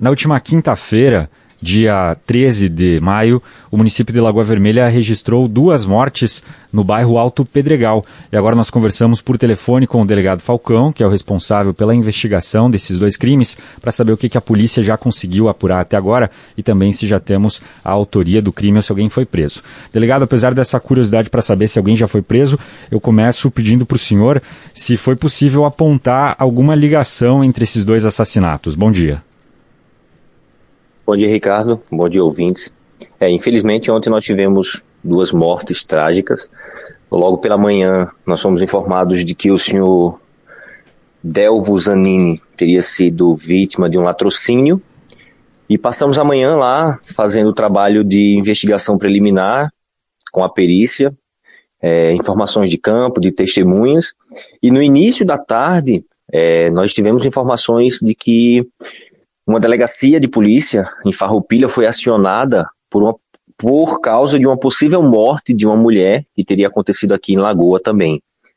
Na última quinta-feira, dia 13 de maio, o município de Lagoa Vermelha registrou 2 mortes no bairro Alto Pedregal. E agora nós conversamos por telefone com o delegado Falcão, que é o responsável pela investigação desses 2 crimes, para saber o que a polícia já conseguiu apurar até agora e também se já temos a autoria do crime ou se alguém foi preso. Delegado, apesar dessa curiosidade para saber se alguém já foi preso, eu começo pedindo para o senhor se foi possível apontar alguma ligação entre esses 2 assassinatos. Bom dia. Bom dia, Ricardo. Bom dia, ouvintes. Infelizmente, ontem nós tivemos 2 mortes trágicas. Logo pela manhã, nós fomos informados de que o senhor Delvo Zanini teria sido vítima de um latrocínio. E passamos a manhã lá, fazendo o trabalho de investigação preliminar, com a perícia, informações de campo, de testemunhas. E no início da tarde, nós tivemos informações de que uma delegacia de polícia em Farroupilha foi acionada por causa de uma possível morte de uma mulher que teria acontecido aqui em Lagoa também.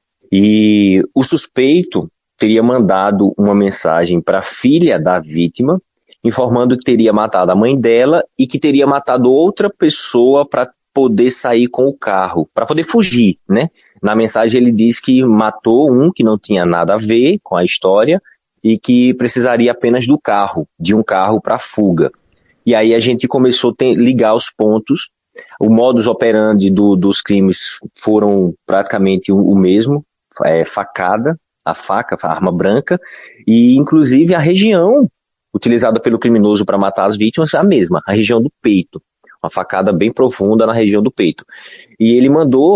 E o suspeito teria mandado uma mensagem para a filha da vítima, informando que teria matado a mãe dela e que teria matado outra pessoa para poder sair com o carro, para poder fugir, né? Na mensagem ele diz que matou um que não tinha nada a ver com a história, e que precisaria apenas do carro, de um carro para fuga. E aí a gente começou a ligar os pontos. O modus operandi dos crimes foram praticamente o mesmo, facada, a faca, a arma branca, e inclusive a região utilizada pelo criminoso para matar as vítimas é a mesma, a região do peito, uma facada bem profunda na região do peito. E ele mandou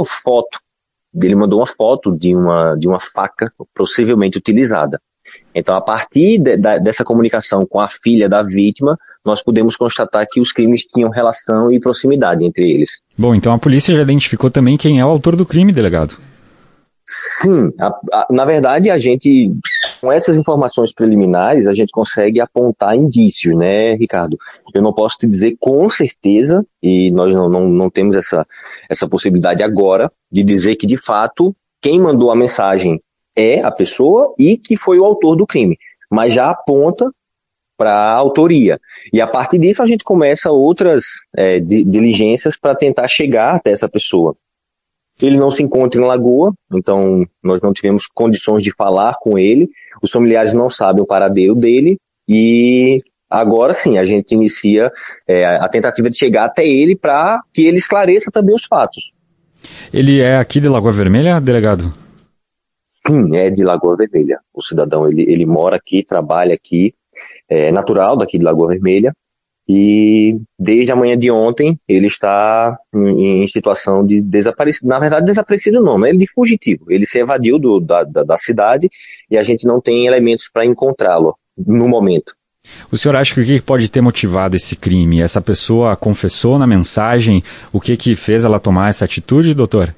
uma foto de uma faca possivelmente utilizada. Então, a partir dessa comunicação com a filha da vítima, nós pudemos constatar que os crimes tinham relação e proximidade entre eles. Bom, então a polícia já identificou também quem é o autor do crime, delegado? Sim, na verdade, a gente, com essas informações preliminares, a gente consegue apontar indícios, né, Ricardo? Eu não posso te dizer com certeza, e nós não temos essa possibilidade agora, de dizer que, de fato, quem mandou a mensagem é a pessoa e que foi o autor do crime, mas já aponta para a autoria. E a partir disso a gente começa outras diligências para tentar chegar até essa pessoa. Ele não se encontra em Lagoa, então nós não tivemos condições de falar com ele, os familiares não sabem o paradeiro dele e agora sim a gente inicia a tentativa de chegar até ele para que ele esclareça também os fatos. Ele é aqui de Lagoa Vermelha, delegado? Sim, é de Lagoa Vermelha. O cidadão, ele mora aqui, trabalha aqui, é natural daqui de Lagoa Vermelha e desde a manhã de ontem ele está em situação de desaparecido. Na verdade, desaparecido não, né? Ele de fugitivo. Ele se evadiu da cidade e a gente não tem elementos para encontrá-lo no momento. O senhor acha que o que pode ter motivado esse crime? Essa pessoa confessou na mensagem o que fez ela tomar essa atitude, doutor?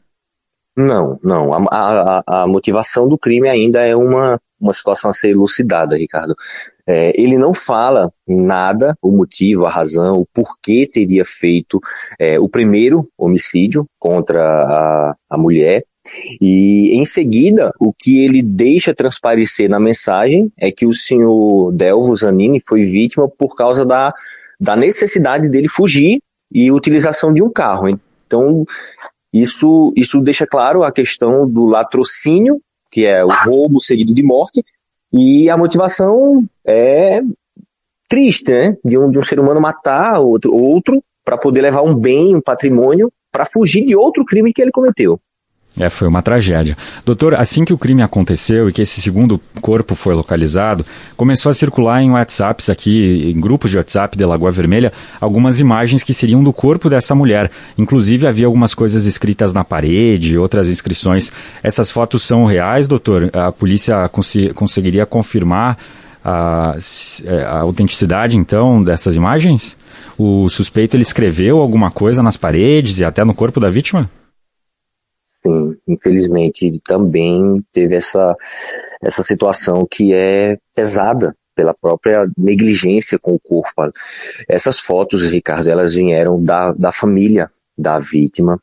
Não. A motivação do crime ainda é uma situação a ser elucidada, Ricardo. Ele não fala nada, o motivo, a razão, o porquê teria feito o primeiro homicídio contra a mulher. E em seguida, o que ele deixa transparecer na mensagem é que o senhor Delvo Zanini foi vítima por causa da necessidade dele fugir e utilização de um carro. Então, isso deixa claro a questão do latrocínio, que é o roubo seguido de morte, e a motivação é triste, né? De um ser humano matar outro para poder levar um bem, um patrimônio, para fugir de outro crime que ele cometeu. Foi uma tragédia. Doutor, assim que o crime aconteceu e que esse segundo corpo foi localizado, começou a circular em WhatsApps aqui, em grupos de WhatsApp de Lagoa Vermelha, algumas imagens que seriam do corpo dessa mulher. Inclusive havia algumas coisas escritas na parede, outras inscrições. Essas fotos são reais, doutor? A polícia conseguiria confirmar a autenticidade, então, dessas imagens? O suspeito, ele escreveu alguma coisa nas paredes e até no corpo da vítima? Sim, infelizmente ele também teve essa situação que é pesada pela própria negligência com o corpo. Essas fotos, Ricardo, elas vieram da família da vítima.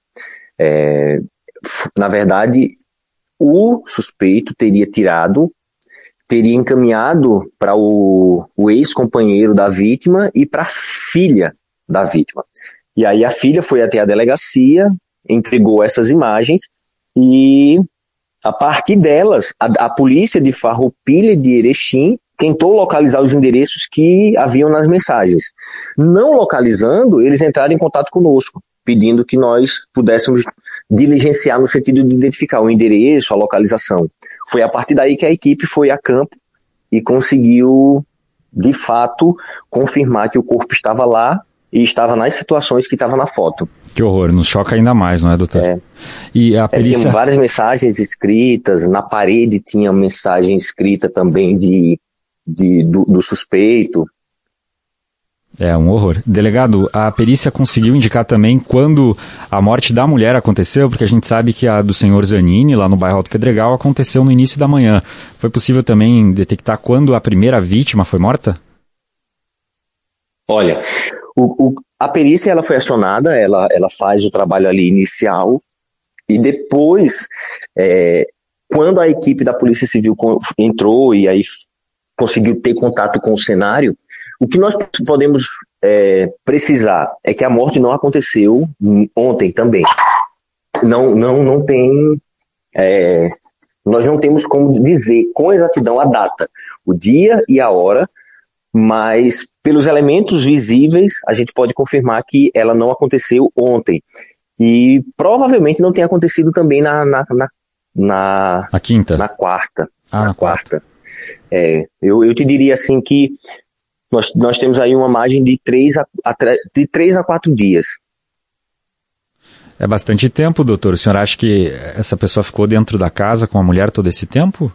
Na verdade, o suspeito teria tirado teria encaminhado para o ex-companheiro da vítima e para a filha da vítima. E aí a filha foi até a delegacia, entregou essas imagens e, a partir delas, a polícia de Farroupilha e de Erechim tentou localizar os endereços que haviam nas mensagens. Não localizando, eles entraram em contato conosco, pedindo que nós pudéssemos diligenciar no sentido de identificar o endereço, a localização. Foi a partir daí que a equipe foi a campo e conseguiu, de fato, confirmar que o corpo estava lá e estava nas situações que estava na foto. Que horror, nos choca ainda mais, não é, doutor? E a perícia... Tinha várias mensagens escritas, na parede tinha mensagem escrita também do suspeito. É um horror. Delegado, a perícia conseguiu indicar também quando a morte da mulher aconteceu, porque a gente sabe que a do senhor Zanini, lá no bairro Alto Pedregal, aconteceu no início da manhã. Foi possível também detectar quando a primeira vítima foi morta? Olha, a perícia ela foi acionada, ela faz o trabalho ali inicial e depois, quando a equipe da Polícia Civil entrou e aí conseguiu ter contato com o cenário, o que nós podemos precisar é que a morte não aconteceu ontem também. Não tem... nós não temos como dizer com exatidão a data, o dia e a hora, mas pelos elementos visíveis a gente pode confirmar que ela não aconteceu ontem. E provavelmente não tenha acontecido também na quinta? Na quarta. Na quarta. Eu te diria assim que nós temos aí uma margem de 3 a 4 dias. É bastante tempo, doutor. O senhor acha que essa pessoa ficou dentro da casa com a mulher todo esse tempo?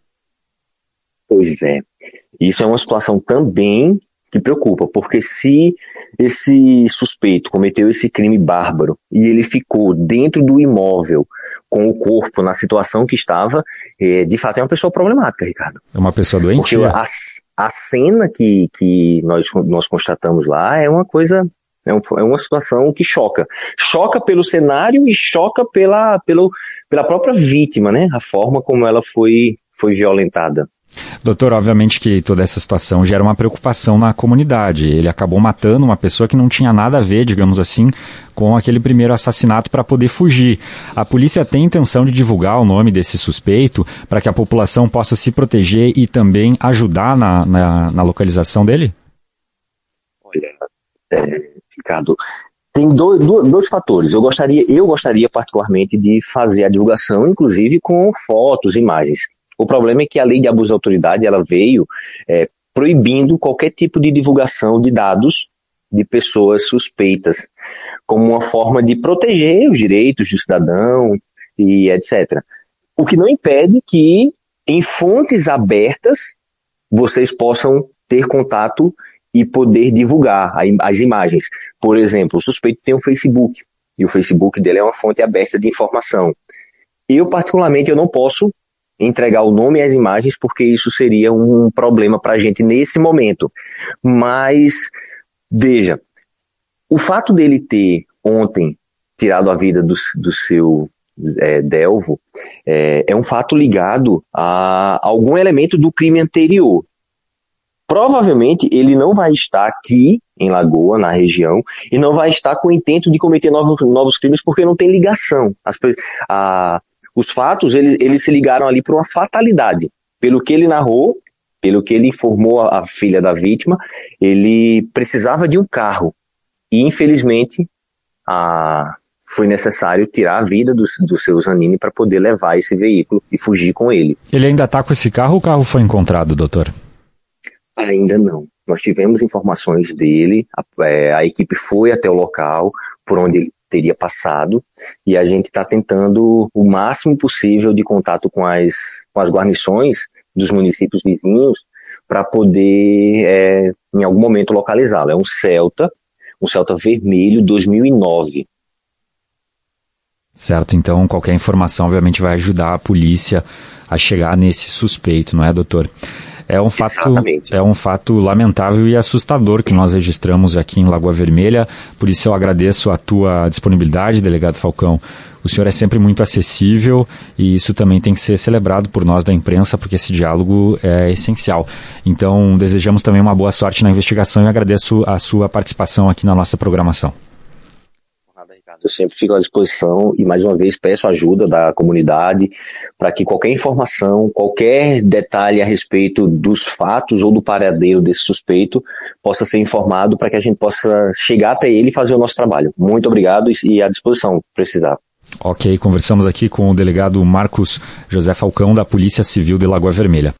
Pois é. Isso é uma situação também que preocupa, porque se esse suspeito cometeu esse crime bárbaro e ele ficou dentro do imóvel com o corpo na situação que estava, de fato é uma pessoa problemática, Ricardo. É uma pessoa doente? Porque a cena que nós constatamos lá é uma coisa, é uma situação que choca. Choca pelo cenário e choca pela própria vítima, né? A forma como ela foi violentada. Doutor, obviamente que toda essa situação gera uma preocupação na comunidade. Ele acabou matando uma pessoa que não tinha nada a ver, digamos assim, com aquele primeiro assassinato para poder fugir. A polícia tem intenção de divulgar o nome desse suspeito para que a população possa se proteger e também ajudar na localização dele? Olha, Ricardo, tem dois fatores. Eu gostaria particularmente de fazer a divulgação, inclusive com fotos, imagens. O problema é que a lei de abuso de autoridade ela veio proibindo qualquer tipo de divulgação de dados de pessoas suspeitas, como uma forma de proteger os direitos do cidadão e etc. O que não impede que, em fontes abertas, vocês possam ter contato e poder divulgar as imagens. Por exemplo, o suspeito tem um Facebook, e o Facebook dele é uma fonte aberta de informação. Eu, particularmente, eu não posso entregar o nome e as imagens, porque isso seria um problema para a gente nesse momento. Mas, veja, o fato dele ter ontem tirado a vida do seu Delvo é um fato ligado a algum elemento do crime anterior. Provavelmente ele não vai estar aqui em Lagoa, na região, e não vai estar com o intento de cometer novos crimes, porque não tem ligação. Os fatos, eles se ligaram ali por uma fatalidade. Pelo que ele narrou, pelo que ele informou a filha da vítima, ele precisava de um carro. E, infelizmente, foi necessário tirar a vida do seu Zanini para poder levar esse veículo e fugir com ele. Ele ainda está com esse carro ou o carro foi encontrado, doutor? Ainda não. Nós tivemos informações dele, a equipe foi até o local por onde ele teria passado, e a gente está tentando o máximo possível de contato com as guarnições dos municípios vizinhos para poder, em algum momento, localizá-lo. É um Celta vermelho 2009. Certo, então qualquer informação obviamente vai ajudar a polícia a chegar nesse suspeito, não é, doutor? Exatamente. É um fato lamentável e assustador que nós registramos aqui em Lagoa Vermelha, por isso eu agradeço a tua disponibilidade, delegado Falcão. O senhor é sempre muito acessível e isso também tem que ser celebrado por nós da imprensa, porque esse diálogo é essencial. Então, desejamos também uma boa sorte na investigação e agradeço a sua participação aqui na nossa programação. Eu sempre fico à disposição e, mais uma vez, peço a ajuda da comunidade para que qualquer informação, qualquer detalhe a respeito dos fatos ou do paradeiro desse suspeito possa ser informado para que a gente possa chegar até ele e fazer o nosso trabalho. Muito obrigado e à disposição, precisar. Ok, conversamos aqui com o delegado Marcos José Falcão, da Polícia Civil de Lagoa Vermelha.